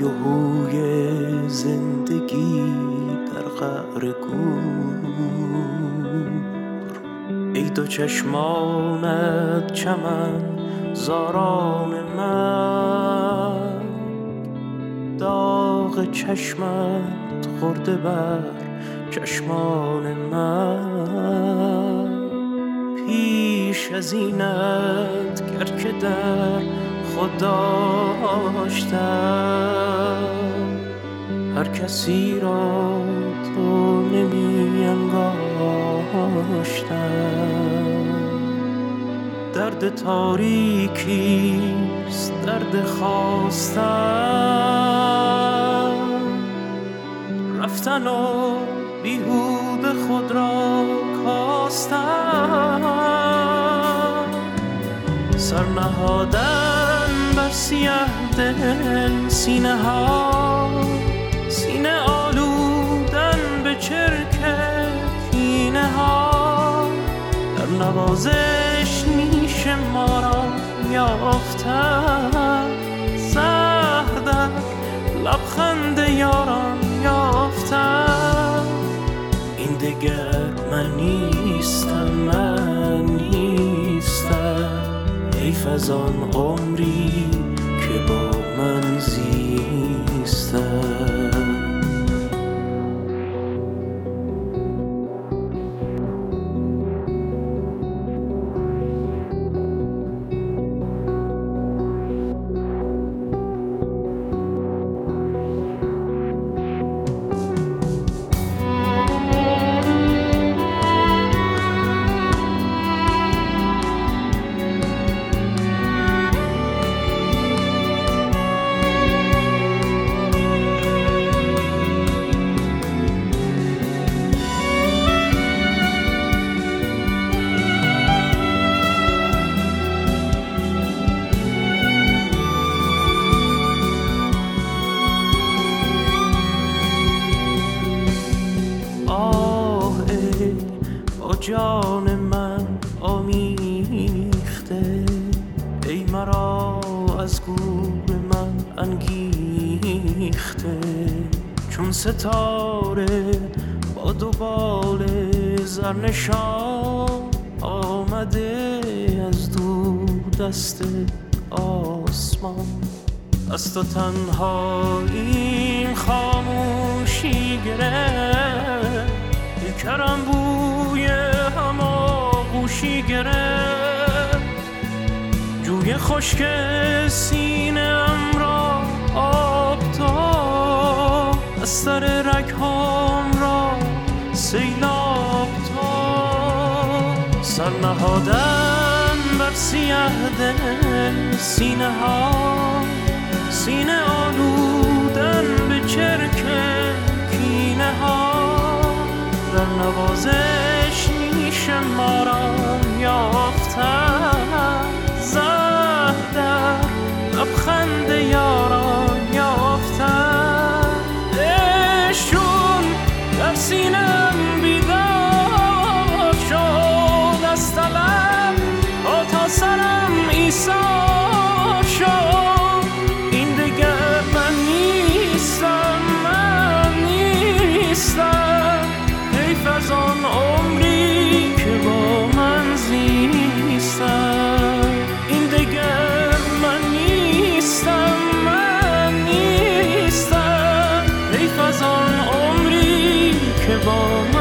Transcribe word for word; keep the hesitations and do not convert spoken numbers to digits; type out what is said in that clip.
های و هوی زندگی در قعر گور. ای دو چشمانت چمن زاران من، داغ چشمت خورده بر چشمان من. پیش از اینت گر که در خود داشتم، هر کسی را تو نمی انگاشتم. درد تاریکیست درد خواستن، رفتن و بیهوده خود را کاستن. سر نهادن بر سیه دل سینه ها، سینه آلودن به چرک کینه ها. در نوازش نیش ما را یافتن، زهر در لبخند یاران یافتن. این دگر من نیستم، من نیستم، حیف از آن عمری که با من زیستم. جان من آمیخته، ای مرا از گور من انگیخته. چون ستاره با دو بال زرنشان، آمده از دور دست آسمان. از تو تنهاییم خاموشی گرفت، کرم بوی هماغوشی گرفت. جوی خشک سینه‌ام را آب تا، از سر رگ‌هام را سیلاب تا. سر نهادن بر سیه دل سینه ها، سینه آلودن به چرک کینه ها. در نوازش نیش ما را یافتن، زهر در لبخند یاران یافتن. عشقشون در سینم بیدار شد، از طلب تا سرم ایثار شد. این دگر من نیستم، من نیستم، حیف از آن عمری که با من زیستم. این دگر من نیستم، من نیستم، حیف از آن عمری که با من